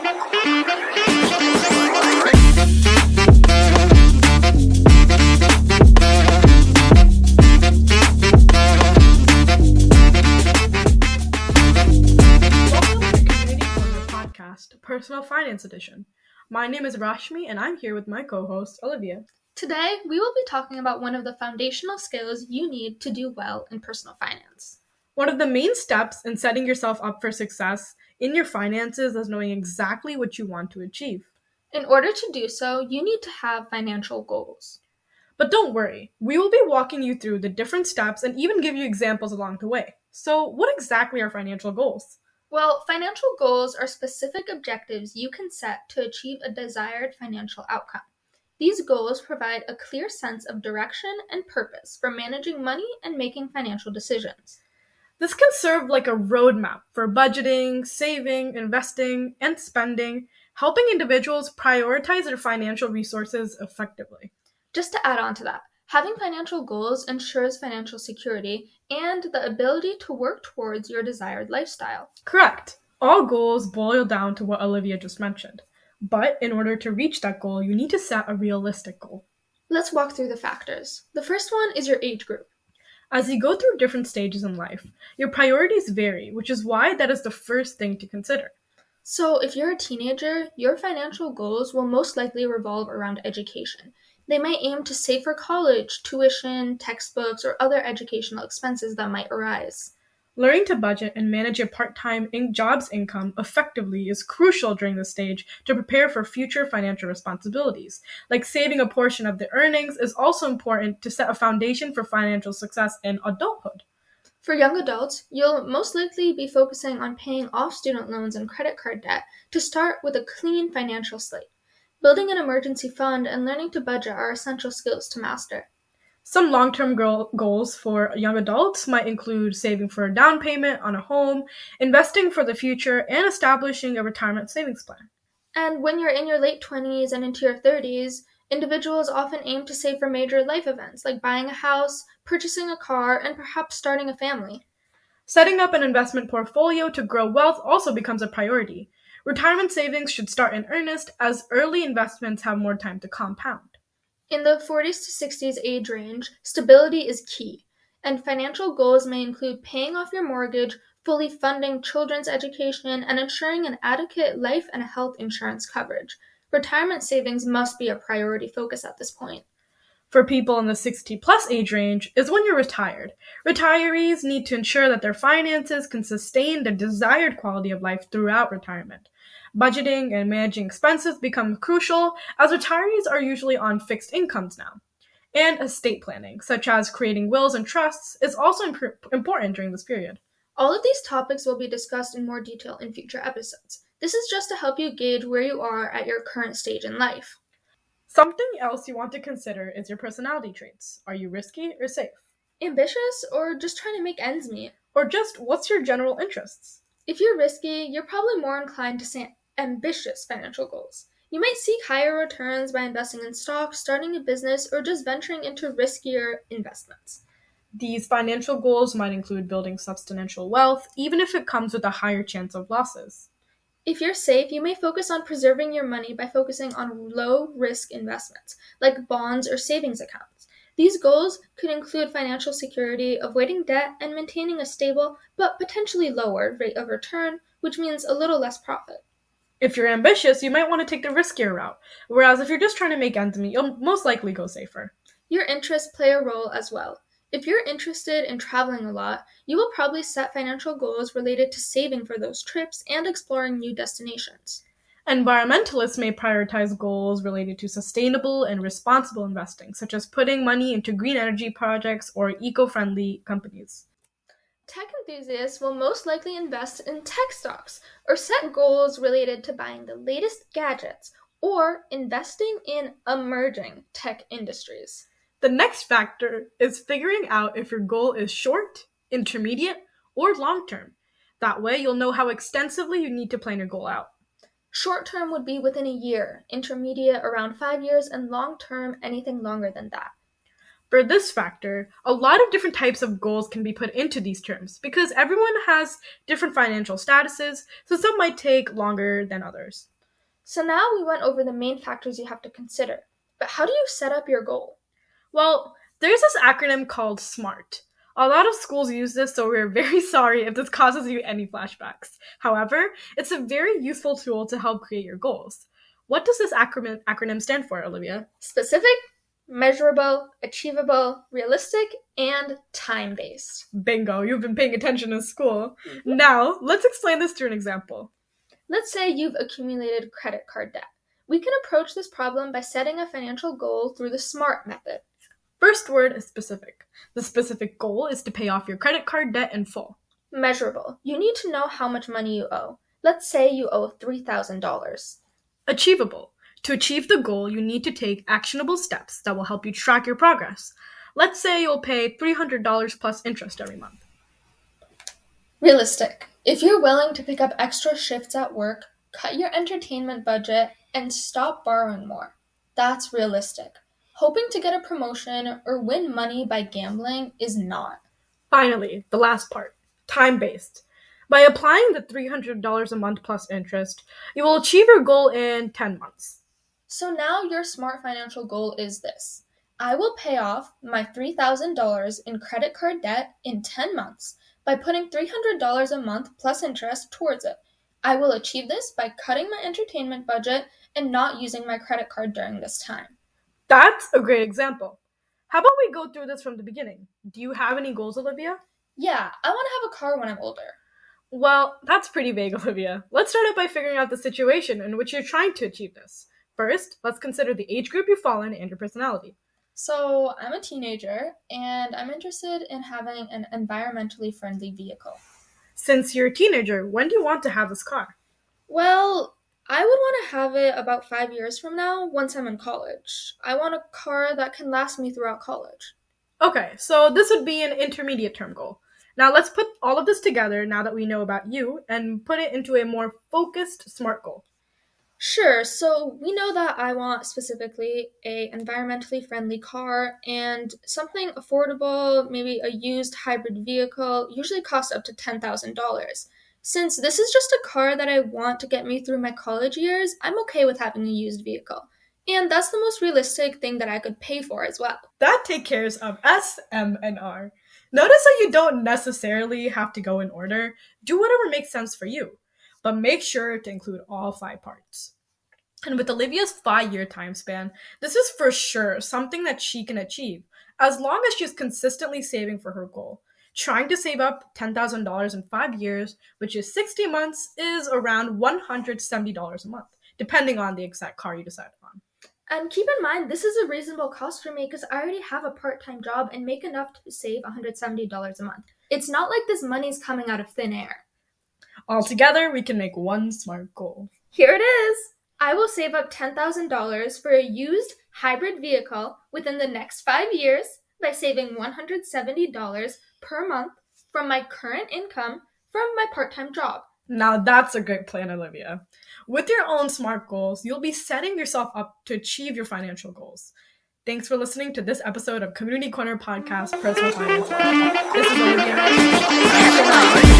Personal Finance Edition. My name is Rashmi and I'm here with my co-host Olivia. Today, we will be talking about one of the foundational skills you need to do well in personal finance. One of the main steps in setting yourself up for success in your finances is knowing exactly what you want to achieve. In order to do so, you need to have financial goals. But don't worry, we will be walking you through the different steps and even give you examples along the way. So, what exactly are financial goals? Well, financial goals are specific objectives you can set to achieve a desired financial outcome. These goals provide a clear sense of direction and purpose for managing money and making financial decisions. This can serve like a roadmap for budgeting, saving, investing, and spending, helping individuals prioritize their financial resources effectively. Just to add on to that, having financial goals ensures financial security and the ability to work towards your desired lifestyle. Correct. All goals boil down to what Olivia just mentioned. But in order to reach that goal, you need to set a realistic goal. Let's walk through the factors. The first one is your age group. As you go through different stages in life, your priorities vary, which is why that is the first thing to consider. So if you're a teenager, your financial goals will most likely revolve around education. They might aim to save for college, tuition, textbooks, or other educational expenses that might arise. Learning to budget and manage your part-time job's income effectively is crucial during this stage to prepare for future financial responsibilities. Like saving a portion of the earnings is also important to set a foundation for financial success in adulthood. For young adults, you'll most likely be focusing on paying off student loans and credit card debt to start with a clean financial slate. Building an emergency fund and learning to budget are essential skills to master. Some long-term goals for young adults might include saving for a down payment on a home, investing for the future, and establishing a retirement savings plan. And when you're in your late 20s and into your 30s, individuals often aim to save for major life events like buying a house, purchasing a car, and perhaps starting a family. Setting up an investment portfolio to grow wealth also becomes a priority. Retirement savings should start in earnest as early investments have more time to compound. In the 40s to 60s age range, stability is key, and financial goals may include paying off your mortgage, fully funding children's education, and ensuring an adequate life and health insurance coverage. Retirement savings must be a priority focus at this point. For people in the 60-plus age range is when you're retired. Retirees need to ensure that their finances can sustain the desired quality of life throughout retirement. Budgeting and managing expenses become crucial as retirees are usually on fixed incomes now. And estate planning, such as creating wills and trusts, is also important during this period. All of these topics will be discussed in more detail in future episodes. This is just to help you gauge where you are at your current stage in life. Something else you want to consider is your personality traits. Are you risky or safe? Ambitious or just trying to make ends meet? Or just what's your general interests? If you're risky, you're probably more inclined to set ambitious financial goals. You might seek higher returns by investing in stocks, starting a business, or just venturing into riskier investments. These financial goals might include building substantial wealth, even if it comes with a higher chance of losses. If you're safe, you may focus on preserving your money by focusing on low-risk investments, like bonds or savings accounts. These goals could include financial security, avoiding debt, and maintaining a stable but potentially lower rate of return, which means a little less profit. If you're ambitious, you might want to take the riskier route, whereas if you're just trying to make ends meet, you'll most likely go safer. Your interests play a role as well. If you're interested in traveling a lot, you will probably set financial goals related to saving for those trips and exploring new destinations. Environmentalists may prioritize goals related to sustainable and responsible investing, such as putting money into green energy projects or eco-friendly companies. Tech enthusiasts will most likely invest in tech stocks or set goals related to buying the latest gadgets or investing in emerging tech industries. The next factor is figuring out if your goal is short, intermediate, or long-term. That way, you'll know how extensively you need to plan your goal out. Short-term would be within a year, intermediate around 5 years, and long-term anything longer than that. For this factor, a lot of different types of goals can be put into these terms because everyone has different financial statuses, so some might take longer than others. So now we went over the main factors you have to consider. But how do you set up your goal? Well, there's this acronym called SMART. A lot of schools use this, so we're very sorry if this causes you any flashbacks. However, it's a very useful tool to help create your goals. What does this acronym stand for, Olivia? Specific, measurable, achievable, realistic, and time-based. Bingo, you've been paying attention in school. Now, let's explain this through an example. Let's say you've accumulated credit card debt. We can approach this problem by setting a financial goal through the SMART method. First word is specific. The specific goal is to pay off your credit card debt in full. Measurable. You need to know how much money you owe. Let's say you owe $3,000. Achievable. To achieve the goal, you need to take actionable steps that will help you track your progress. Let's say you'll pay $300 plus interest every month. Realistic. If you're willing to pick up extra shifts at work, cut your entertainment budget, and stop borrowing more, that's realistic. Hoping to get a promotion or win money by gambling is not. Finally, the last part, time-based. By applying the $300 a month plus interest, you will achieve your goal in 10 months. So now your SMART financial goal is this. I will pay off my $3,000 in credit card debt in 10 months by putting $300 a month plus interest towards it. I will achieve this by cutting my entertainment budget and not using my credit card during this time. That's a great example. How about we go through this from the beginning? Do you have any goals, Olivia? Yeah, I want to have a car when I'm older. Well, that's pretty vague, Olivia. Let's start out by figuring out the situation in which you're trying to achieve this. First, let's consider the age group you fall in and your personality. So, I'm a teenager, and I'm interested in having an environmentally friendly vehicle. Since you're a teenager, when do you want to have this car? Well, I would want to have it about 5 years from now, once I'm in college. I want a car that can last me throughout college. Okay, so this would be an intermediate term goal. Now let's put all of this together now that we know about you and put it into a more focused SMART goal. Sure, so we know that I want specifically a environmentally friendly car and something affordable, maybe a used hybrid vehicle, usually costs up to $10,000. Since this is just a car that I want to get me through my college years, I'm okay with having a used vehicle. And that's the most realistic thing that I could pay for as well. That takes care of S, M, and R. Notice that you don't necessarily have to go in order. Do whatever makes sense for you, but make sure to include all 5 parts. And with Olivia's 5-year time span, this is for sure something that she can achieve, as long as she's consistently saving for her goal. Trying to save up $10,000 in 5 years, which is 60 months, is around $170 a month, depending on the exact car you decide on. And keep in mind, this is a reasonable cost for me because I already have a part-time job and make enough to save $170 a month. It's not like this money's coming out of thin air. Altogether, we can make one SMART goal. Here it is! I will save up $10,000 for a used hybrid vehicle within the next 5 years by saving $170 per month from my current income from my part-time job. Now that's a great plan, Olivia. With your own SMART goals, you'll be setting yourself up to achieve your financial goals. Thanks for listening to this episode of Community Corner Podcast Personal Finance. This is Olivia.